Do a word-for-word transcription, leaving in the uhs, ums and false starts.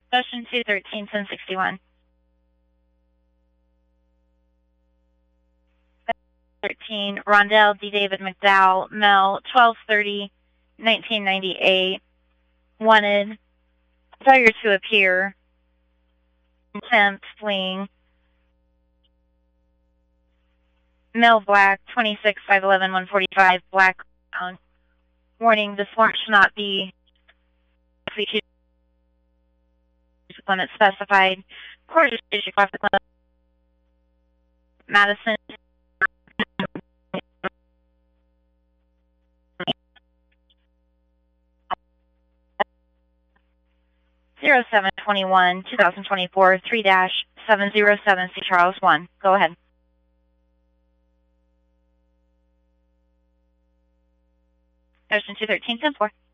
Ocean two thirteen, ten sixty-one. thirteen, Rondell D. David McDowell, Mel, twelve thirty, nineteen ninety-eight. Wanted, failure to appear. Attempt, fleeing. Mel Black, twenty-six, five eleven, one forty-five, Black. Warning, this warrant should not be limit specified. Court is issued traffic limit. Madison. zero seven twenty-one, two thousand twenty-four, three dash seven zero seven, C. Charles one. Go ahead. Ocean two thirteen, ten four.